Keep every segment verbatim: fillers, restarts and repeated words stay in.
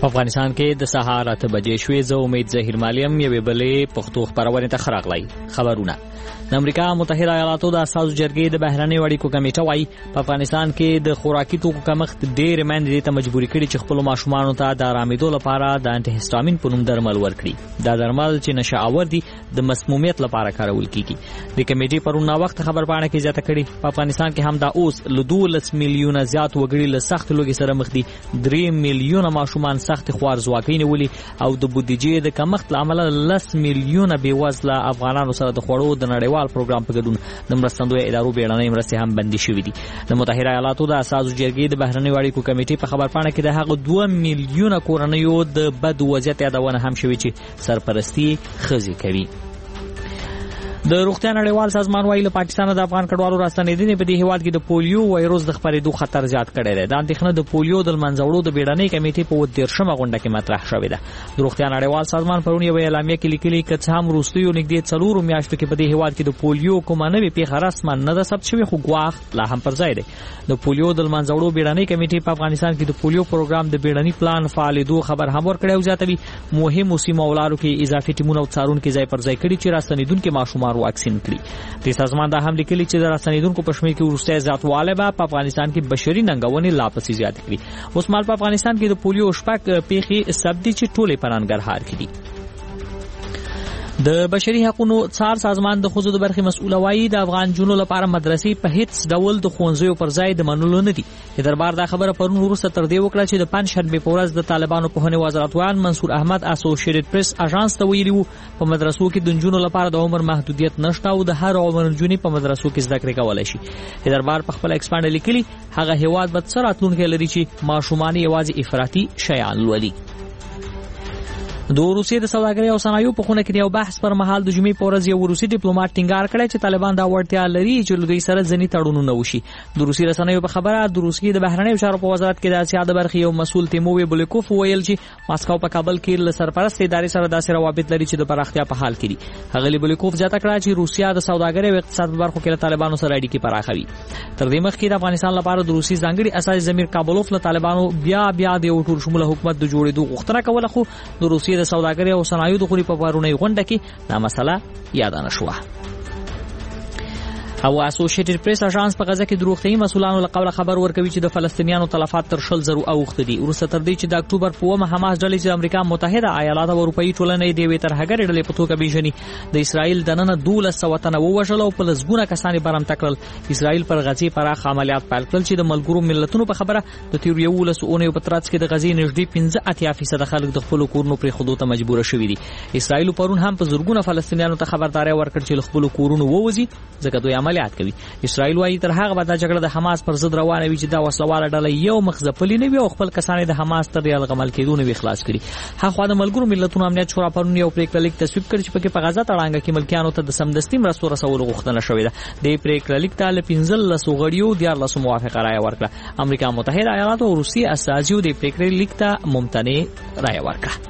په افغانستان کې د سهار اته بجې شوې. زه امید ظهیر مالیم یوې بلې پښتو خبرونه ته خراغلی. خبرونه د امریکا متحده ایالاتو د اساسو جرګې د بهرنیو اړیکو کمیټه وايي په افغانستان کې د خوراکي توکو کمښت ډېر میندې ته مجبوري کړي چې خپل ماشومان ته د آرامېدو لپاره د انټي هیسټامین په نوم درمل ورکړي. دا درمل چې نشه آور دي د مسمومیت لپاره کارول کیږي. د کمیټې پرون نا وخت خبرپاڼه کې زیاته کړي په افغانستان کې هم دا اوس له دولس میلیونه زیات وګړي له سخت لوګي سره مخ دي. درې میلیونه ماشومان سخت خوارزواکۍ نیولي او د بودیجې د کمښت له امله لس میلیونه بېوزله افغانانو سره د خوړو د نړیوال پروګرام په ګډون د مرستندویه ادارو بیړنۍ مرستې هم بندي شوې دي. د متحده ایالاتو د اساسو جرګې د بهرنیو اړیکو کمیټې په خبرپاڼه کې د هغه دوه میلیونه کورنیو د بد وضعیت یادونه هم شوې چې سرپرستی ښځې کوي. د روغتیا نړیوال سازمان وايي له پاکستان د افغان کډوالو راستنېدنې په دې هیواد کې د پولیو وایروس د خپرېدو خطر زیات کړی دی. دا اندېښنه د پولیو د منځوړو د بیړنۍ کمیټې په دېرشمه غونډه کې مطرح شوې ده. د روغتیا نړیوال سازمان پرون یو اعلامیه کې لیکلي که څه هم وروستیو نږدې څلورو میاشتو کې په دې هیواد کې د پولیو کومه نوې پیښه رسما نه ده ثبت شوې، خو ګواښ لا هم پر ځای دی. د پولیو د منځوړو بیړنۍ کمیټې په افغانستان کې د پولیو پروګرام د بیړني پلان فعالېدو خبر هم ورکړی او زیاتوي مهمو سیمو ولارو کې اضافي ټیمونه او څارونکي ځای پر ځای کړي چې راستنېدونکي ماشومان واکسین کړي. د سازمان دا هم لیکلي چې د راستنېدونکو په شمېر کې وروستی زیاتوالی به په افغانستان کې بشري ننګونې لا پسې زیاتې کړي. اوس مهال په افغانستان کې د پولیو شپږ پیښې ثبت دي چې ټولې په ننګرهار کې دي. د بشري حقوقو څار سازمان د ښځو د برخې مسؤل وایي د افغان جنونو لپاره مدرسې په هیڅ ډول د ښوونځیو پر ځای د منلو نه دي. د دربار دا خبره پرون وروسته تر دې وکړه چې د پنجشنبې په ورځ د طالبانو پوهنې وزارتوان منصور احمد اسوسییټډ پریس اژانس ته ویلي وو په مدرسو کې د نجونو لپاره د عمر محدودیت نشته او د هر عمر نجونې په مدرسو کې زده کړې کولی شي. د دربار په خپل ایکسپانډ لیکلي هغه هیواد به څه راتلونکی لري چې ماشومان یوازې افراطي شیان لولي. د روسیې د سوداګرۍ او صنایعو په خونه کې یو بحث پر مهال د جمعې په ورځ یو روسي ډیپلوماټ ټینګار کړی چې طالبان دا وړتیا لري چې له دوی سره ځینې تړونونه وشي. د روسي رسنیو په خبره د روسیې د بهرنیو چارو په وزارت کې د اسیا د برخې یو مسؤل تیموی بولیکوف ویل چې ماسکو په کابل کې له سرپرست ادارې سره داسې روابط لري چې د پراختیا په حال کې دي. هغه بولیکوف زیاته کړه چې روسیا د سوداګرۍ او اقتصاد په برخو کې له طالبانو سره اړیکې پراخوي. تر دې مخکې د افغانستان لپاره د روسي ځانګړي اساسي ضمیر کابلوف له طالبانو بیا بیا د یو ټول شموله حکومت د جوړېدو غوښتنه کوله، خو د روسیې د سوداګرۍ او صنایعو د غړي په پرونی غونډه کې دا مسله یاد نه شوه. او اسوسییټډ پریس اژانس په غزه کې د روغتیايي مسؤلانو له قوله خبر ورکوي چې د فلسطینیانو تلفات تر شل زرو اوښته دي. وروسته تر دې چې د اکتوبر په اوومه حماس ډلې چې د امریکا متحده ایالات او اروپایي ټولنې د یوې ترهګرې ډلې په توګه پیژني د اسرائیل دننه دولس سوه تنه ووژل او په لسګونه کسان یې برمته کړل. اسرائیل پر غزې پراخ عملیات پیل کړل چې د ملګرو ملتونو په خبره د تیر یولسو اونیو په ترڅ کې د غزې نږدې پنځه اتیا فیصده خلک د خپلو کورونو پرېښودو ته مجبوره شوي دي. اسرائیل پرون هم په زرګونه فلسطینیانو ته خبرداری ورکړ چې له خپلو کورونو ووځي ځکه دوی عملیات کوي. اسرائیل وايي تر هغه به دا جګړه د حماس پر ضد روانه وي چې دا وسلواله ډله یو مخ ځپلې نه وي او خپل کسان د حماس تر یلغمل کېدو نه وي خلاص کړي. هغه د ملګرو ملتونو امنیت شورا پرون یو پریکړه لیک تصویب کړ چې پکې په غزه تړانګه کې ملکیانو ته د سمدستي مرستو رسولو غوښتنه شوې ده. د پریکړه لیک ته له پنځلسو غړیو دیارلسو موافقه رایه ورکړه. امریکا متحده ایالات او روسیې استازیو د پریکړې لیک ته ممتنع رایه ورکړه.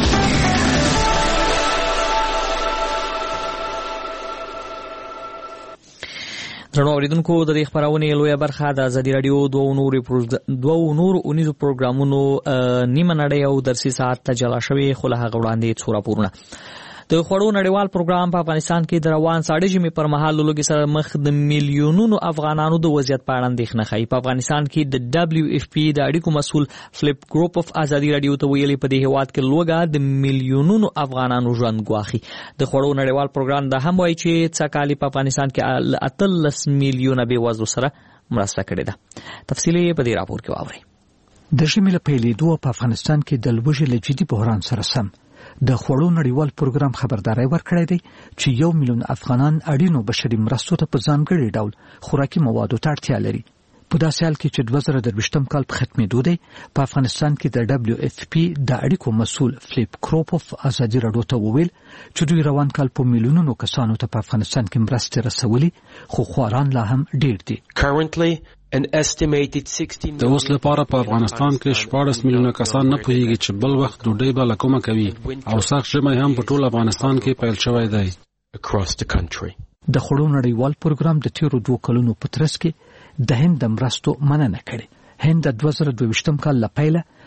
درنو اوریدونکو د دې خبرونې لویه برخه د ازادي رادیو دوه نورو دوه نورو اونیزو پروګرامونو نیمه نړۍ او درسي ساعت ته جلا شوی، خو له هغه وړاندې څو راپورونه. د خوړو نړیوال پروګرام په افغانستان کې د روان ساړه ژمي پر مهال لوګي سره مخ د میلیونونو افغانانو د وضعیت په اړه اندېښنه ښيي. په افغانستان کې د دبليو اف پی د اړیکو مسؤل فلیپ ګروپ اف ازادي رادیو ته ویلي په دې هیواد کې لوګا د میلیونونو افغانانو ژوند ګواښي. د خوړو نړیوال پروګرام دا هم وایي چې څه کال په افغانستان کې اتلس میلیونه بې وزلو سره مرسته کړې ده. تفصیل یې په دې راپور کې واورئ. د ژمي له پیلېدو په افغانستان کې د لوږې له جدي بحران سره سم د خوړو نړیوال پروګرام خبرداري ورکړی دی چې یو میلیون افغانان اړینو بشري مرستو ته په ځانګړي ډول خوراکي موادو ته اړتیا لري. په داسې حال کې چې دوه زره درویشتم کال په ختمېدو دی، په افغانستان کې د دبليو اف پی د اړیکو مسؤل فلیپ کروپوف ازادي رادیو ته وویل چې دوی روان کال په میلیونونو کسانو ته په افغانستان کې مرستې رسولي، خو خواران لا هم ډېر دي. Currently an estimated sixteen د اوس لپاره په افغانستان کې شپاړس میلیونه کسان نه پوهیږي چې بل وخت ډوډۍ به له کومه کوي او سخت ژمی هم په ټول افغانستان کې پیل شوی دی. across the country. د خوړو نړیوال پروګرام د تیرو دوه کلونو په ترڅ کې د هند د مرستو مننه کړې. هند د دوه زره دوه ویشتم کال له پیله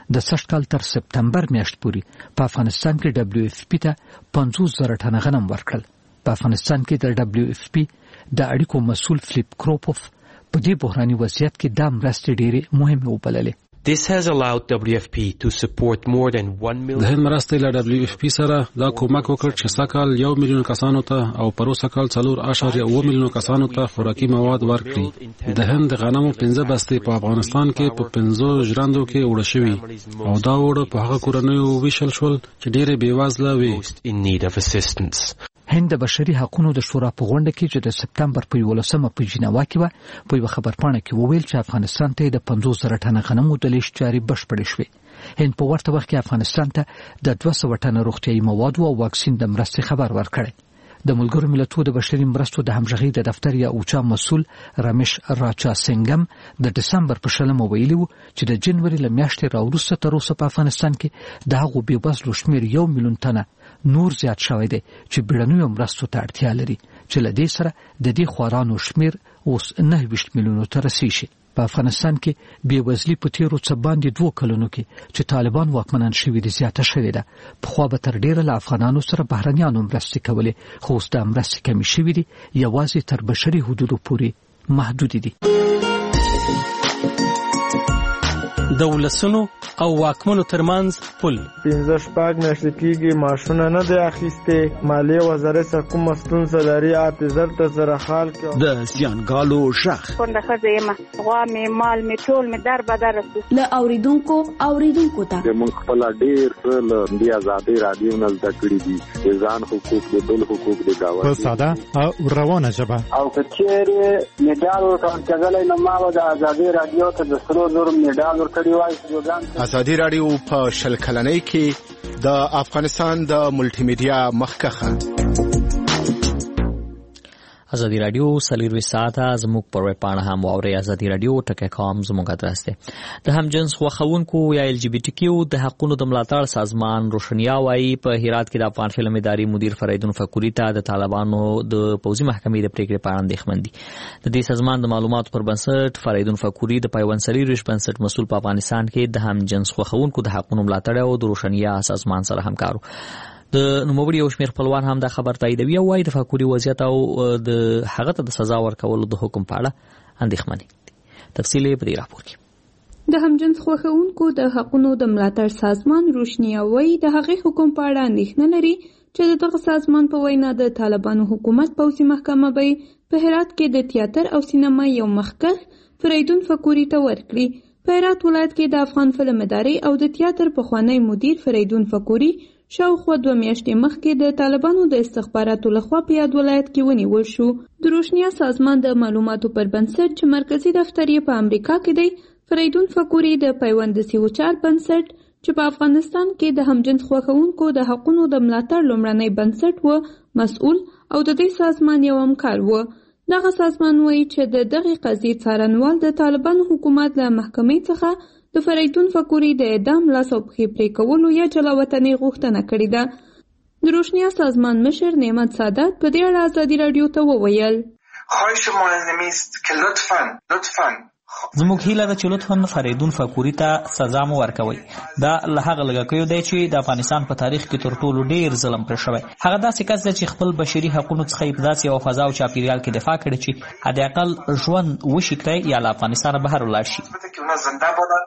د سږ کال تر سپتمبر میاشت پورې په افغانستان کې دبليو اف پی ته پنځوس زره ټنه غنم ورکړل. په افغانستان کې د دبليو اف پی د اړیکو مسؤل فلیپ کروپوف په دې بحراني وضعیت کې د مرستې ډېرې مهمه وبللې. This has allowed W F P to support more than one million. د هند مرستې له دبليو اف پی سره دا کومک وکړ چې سکهال یو میلیون کسانو ته او پروسه کال څلور اشاریه اوه میلیون کسانو ته خوراکي مواد ورکړي. د هند د غنمو پنځه بستې په افغانستان کې په پنځو ژرندو کې وړه شوي او دا وړه په هغه کورنیو ویشل شول چې ډېرې بېوزله وي. In need of assistance. هند د بشري حقوقو د شورا په غونډه کې چې د سپتمبر په یولسمه په جنیوا کې و په یو خبرپاڼه کې وویل چې افغانستان ته د پنځوس زره ټنه غنمو د لیږد چارې بشپړې شوې. هند په ورته وخت کې افغانستان ته د دوه سوه ټنه روغتیايي مواد او واکسین د مرستې خبر ورکړی. د ملګرو ملتونو د بشري مرستو د همغږۍ د دفتر یا اوچا مسؤل رمیش راچا سنگم د دسمبر په شلمه ویلي و چې د جنوري له میاشتې راوروسته تر اوسه په افغانستان کې د هغو بېوزلو شمېر یو میلیون ټنه نور زیات شوی دی چې بیړنیو مرستو ته اړتیا لري چې له دې سره د دې خوارانو شمېر اوس نهه ویشت میلیونو ته رسیږي. په افغانستان کې بېوزلي په تیرو څه باندې دوه کلونو کې چې طالبان واکمنان شوي دي زیاته شوې ده. پخوا به تر ډېره له افغانانو سره بهرنیانو مرستې کولې خو اوس دا مرستې کمې شوي دي یوازې تر بشري حدودو پورې محدودې دي. د ولسونو او واکمنو ترمنځ پل پنځه شپږ میاشتې کېږي معاشونه نه دی اخیستې. مالیې وزارت څخه کومه ستونزه لري حافظر ته سره حال کې د زیانګالو غږ کونډه ښځه یم غوا مې مال مې ټول مې در بدر رسو له اوریدونکو اوریدونکو ته موږ خپل ډېر څه له دې ازادۍ رادیو نه زده کړي دي د ځان حقوق د بل حقوق د دعوت په ساده او روانه ژبه او که چیرې میډال ورکړل کېدلی نو ما به د ازادۍ رادیو ته د سرو زرو میډال ورکړی وای. ازادي رادیو په شل کلنۍ کې د افغانستان د ملټي میډیا مخکخه ازادي رادیو سلیروي ساعته زموږ پر ویب پاڼه هم واورئ. ازادي رادیو ټکی کام زموږ ادرس دی. د همجنس خوښونکو یا ال جی بي ټي کیو د حقوقو د ملاتړ سازمان روشنیا وايي په هرات کې د افغان فلم ادارې مدیر فریدون فکوري ته د طالبانو د پوځي محکمې د پریکړې په اړه اندېښمن دي. د دې سازمان د معلوماتو پر بنسټ فریدون فکوري د پیوند سلیروي بنسټ مسؤل په افغانستان کې د همجنس خوښونکو د حقوقو ملاتړ او د روشنیا سازمان سره همکارو. د نوموړي یو شمېر خپلوان هم دا خبر تاییدوي او وايي د فکوري وضعیت او د هغه ته د سزا ورکولو د حکم په اړه اندېښمن دي. تفصیل یې په دې راپور کې. د همجنس خوښونکو د حقوقو د ملاتړ سازمان روشنیا وايي د هغې حکم په اړه اندېښنه لري چې د دغه سازمان په وینا د طالبانو حکومت پوځي محکمه به په هرات کې د تیاتر او سینما یو مخکښ فریدون فکوري ته ورکړي. په هرات ولایت کې د افغان فلم ادارې او د تیاتر پخوانی مدیر فریدون فکوري شاوخوا دوه میاشتې مخکې د طالبانو د استخباراتو لخوا په یاد ولایت کې ونیول شو. د روشنیا سازمان د معلوماتو پر بنسټ چې مرکزی دفتر یې په امریکا کې دی، فریدون فکوري د پیوند سیوچار بنسټ چې په افغانستان کې د همجنس خوښونکو د حقوقو د ملاتړ لومړنی بنسټ و مسؤل او د دې سازمان یو همکار و. دغه سازمان وایي چې د دغه قضیې څارنوال د طالبانو حکومت له محکمې څخه د فریدون فکوري د اعدام لاس او پښې پرې کولو یا جلاوطنۍ غوښتنه کړې ده. د روشنیا سازمان مشر نعمت سادات په دې اړه ازادي رادیو ته وویل: خواهش ملازمه است که لطفاً لطفاً زموږ هیله ده چې لطفاً فریدون فکوري ته سزا مو ورکوي. دا له هغه لږکیو دی چې د افغانستان په تاریخ کې تر ټولو ډیر ظلم پرې شوی. هغه داسې کس دی چې خپل بشري حقوقو څخه یې په داسې یوه فضا او چاپیریال کې دفاع کړې چې حداقل ژوند وشي کړی یا له افغانستانه بهر ولاړ شي.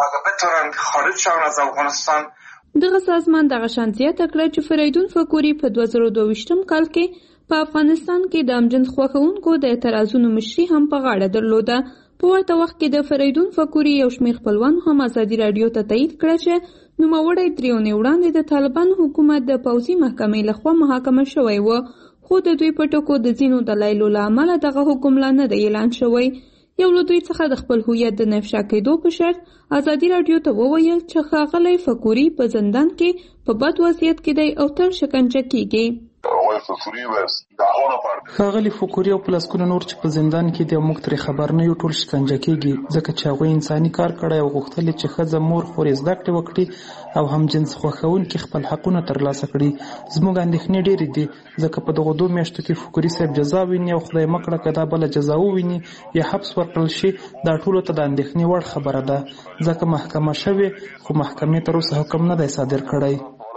دغه سازمان دغه شان زیاته کړه چې فریدون فکوري په دوه زره دوه ویشتم کال کې په افغانستان کې د همجنس خوښونکو د اعتراضونو مشري هم په غاړه درلوده. په ورته وخت کې د فریدون فکوري یو شمېر خپلوان هم ازادي رادیو ته تایید کړه چې نوموړی درې اونۍ وړاندې د طالبانو حکومت د پوځي محکمې لخوا محاکمه شوی و، خو د دوی په ټکو د ځینو دلایلو له امله دغه حکم لا نه دی اعلان شوی. یو له دوی څخه د خپل هویت د نفشا کېدو په شرط ازادي رادیو ته وویل چې ښاغلی فکوري په زندان کې په بد وضعیت کې دی او تل شکنجه کیږي. ښاغلي فکوري او پلسکونه نور چې په زندان کې دي موږ ترې خبر نه یو ټول شکنجه کېږي ځکه چې هغوی انساني کار کړی او غوښتل چې ښځه مور خورې زده کړې وکړي او هم جنس خوښونکي خپل حقونه ترلاسه کړي. زموږ اندېښنې ډېرې دي ځکه په دغو دوه میاشتو کې فکوري صاحب جزا ویني او خدای مه کړه که دا بله جزا وویني یا حبس ورکړل شي دا ټولو ته د اندېښنې وړ خبره ده ځکه محکمه شوې خو محکمې تر اوسه حکم نه دی صادر کړی.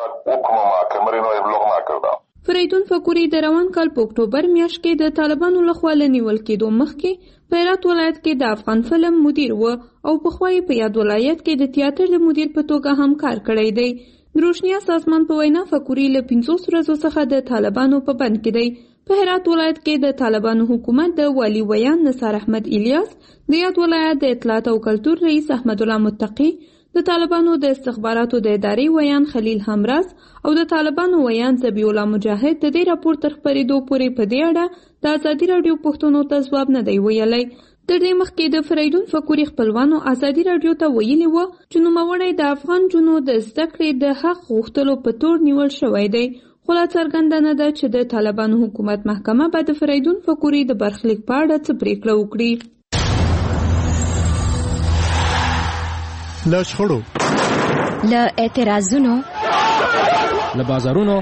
فریدون فکوري د روان کال په اکتوبر میاشت کې د طالبانو لخوا له نیول کېدو مخکې په هرات ولایت کې د افغان فلم مدیر و او پخوا یې په یاد ولایت کې د تیاتر د مدیر په توګه هم کار کړی دی. د روشنیا سازمان په وینا فکوري له پنځوس ورځو څخه د طالبانو په بند کې دی. په هرات ولایت کې د طالبانو حکومت د والی ویان نثار احمد الیاس، د یاد ولایت د اطلاعات او کلتور رئیس احمد الله متقی، د طالبانو د استخباراتو د ادارې ویان خلیل همراز او د طالبانو ویان ذبیح الله مجاهد د دې راپور تر خپرېدو پورې په دې اړه د ازادي راډیو پوښتنو ته ځواب نه دی ویلی. تر دې مخکې د فریدون فکوري خپلوانو ازادي راډیو ته ویلي وو چې نوموړی د افغان جنو د زده کړې د حق غوښتلو په تور نیول شوی دی، خو لا څرګنده نه ده چې د طالبانو حکومت محکمه به د فریدون فکوري د برخلیک په اړه څه پرېکړه وکړي. له شخړو، له اعتراضونو، له بازارونو،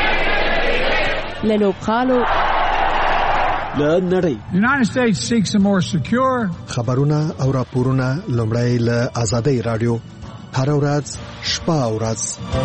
له لوبغالو، له نړۍ. United States seeks a more secure. خبرونه او راپورونه لومړی له آزادۍ راډیو هر ورځ شپه او ورځ.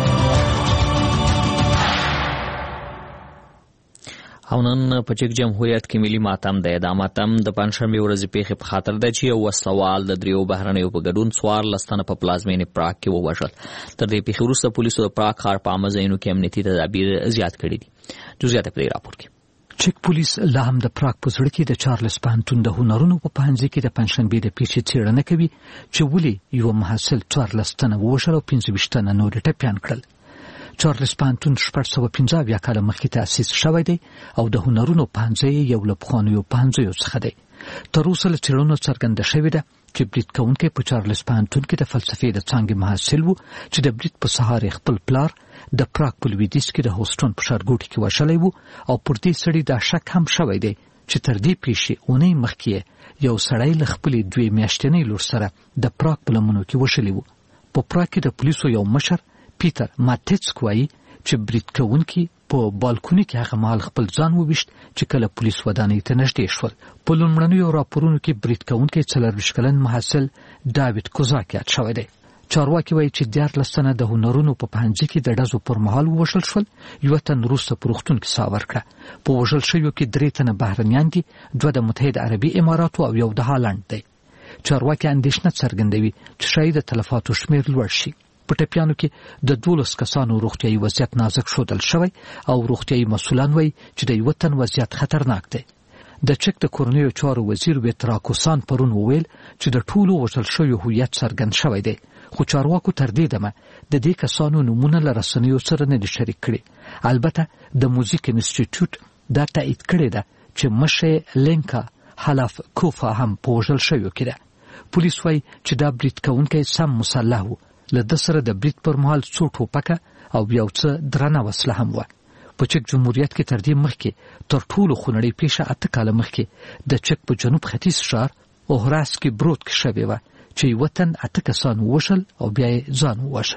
او نن په چک جمهوریت کې ملي ماتم دی. دا ماتم د پنځشنبې ورځې پیښې په خاطر دی چې یو وسلوال د دریو بهرنیو په ګډون څوارلس تنه په پلازمینې پراګ کې ووژل. تر دې پیښې وروسته پولیسو د پراګ ښار په عامه ځایونو کې امنیتي تدابیر زیات کړي دي. جزئیات په دې راپور کې. چک پولیس لا هم د پراګ په زړه کې د چارلز پوهنتون د هنرونو په پوهنځي کې د پنځشنبې د پیښې څېړنه کوي چې ولې یو محصل څوارلس تنه ووژل او پنځه ویشت تنه نور ټپیان کړل. چارلز پوهنتون شپږ سوه پنځه اویا کاله مخکې تأسیس شوی دی او د هنرونو پوهنځی یو له پخوانیو پوهنځیو څخه دی. تر اوسه له څېړنو څرګنده شوې ده چې برید کوونکی په چارلز پوهنتون کې د فلسفې د څانګې محصل و چې د برید په سهار خپل پلار د پراګ په لویدیځ کې د هوسټون په ښارګوټي کې وژلی و او پر دې سړي دا شک هم شوی دی چې تر دې پیښې اونۍ مخکې یو سړی له خپلې دوې میاشتنۍ لور سره د پراګ په لمنو کې وژلی و. په پراګ کې د پولیسو یو مشر پیټر ماتیڅک وایي چې برید کوونکي په بالکوني کې هغه مهال خپل ځان وویشت چې کله پولیس ودانۍ ته نږدې شول. په لومړنیو راپورونو کې برید کوونکی څلرویشت کلن محصل ډاوید کوزاک یاد شوی دی. چارواکي وایي چې دیارلس تنه د هنرونو په پوهنځي کې د ډزو پر مهال ووژل شول، یوه تن وروسته په روغتون کې ساه ورکړه. په وژل شویو کې درې تنه بهرنیان دي، دوه د متحد عربي اماراتو او یو د هالند دی. چارواکي اندېښنه څرګندوي چې شاید د تلفاتو شمېر لوړ شي. په ټپیانو کې د دولس کسانو روغتیایي وضعیت نازک ښودل شوی او روغتیایي مسؤلان وایي چې د یوه تن وضعیت خطرناک دی. د چک د کورنیو چارو وزیر ویتراکوسان پرون وویل چې د ټولو وژل شویو هویت څرګند شوی دی، خو چارواکو تر دې دمه د دې کسانو نومونه له رسنیو سره نه دي شریک کړي. البته د موزیک انسټیټیوټ دا تایید کړې ده چې مشر لینکا حلاف کوفا هم په وژل شویو کې ده. پولیس وایي چې دا برید کوونکی سم مسلح و. له ده سره د برید پر مهال څو ټوپکه او یو څه درنه وسله هم وه. په چک جمهوریت کې تر دې مخکې تر ټولو خونړۍ پیښه اته کاله مخکې د چک په جنوب ختیځ ښار اوهراس کې برود کې شوې وه چې یوه تن اته کسان ووژل او بیا یې ځان ووژه.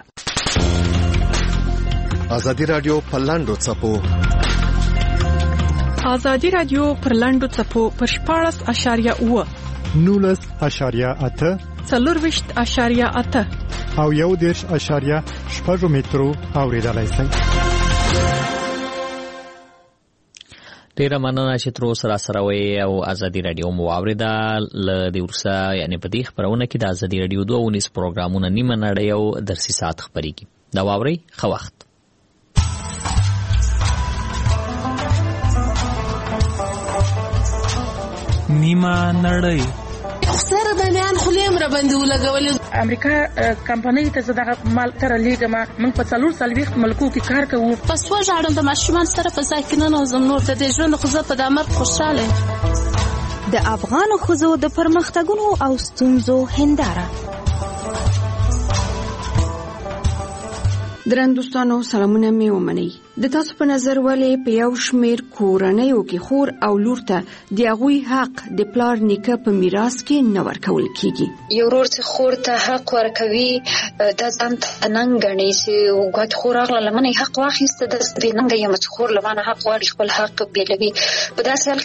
ازادي راډیو په لاندو څپو ازادي راډیو پر لاندو څپو پر شپاړس اشاریه اوه نولس اشاریه اته څلورویشت اشاریه اته او یو دېرش اشاریه شپږ مترو اوریدلای شئ. ډیره مننه چې تر اوسه راسره وئ او ازادي راډیو مو واورېده. له دې وروسته یعنې په دې خپرونه کې د ازادي راډیو دوه اونیز پروګرامونه نیمه نړۍ او درسي ساعت خپرېږي. دا واورئ. ښه وخت. نیمه نړۍ سره د بیان خلیم را باندې ولګولې. امریکا کمپنۍ ته زه دغه مال تر لیږم. موږ په څلور څلوېښت ملکو کې کار کوو. پس وژاړم د ماشومان سره په ځای کې ننوځم. نور د دې ژوند خو زه په دا مرګ خوشحاله یم. د افغانو ښځو د پرمختګونو او ستونزو هنداره درندوستانو سلامونه مې ومنئ. د تاسو په نظر ولې په یو شمیر کورنیو کې خور او لور ته د هغوی حق د پلار نیکه په میراث کې نه ورکول کیږي؟ یو ورور چې خور ته حق ورکوي د ځان ته ننګ ګڼي چې ګوت خور اغله لمنې حق واخیسته د دې ننګ یم چې خور لمانه حق غواړي خپل حق بیلوي. په داسې حال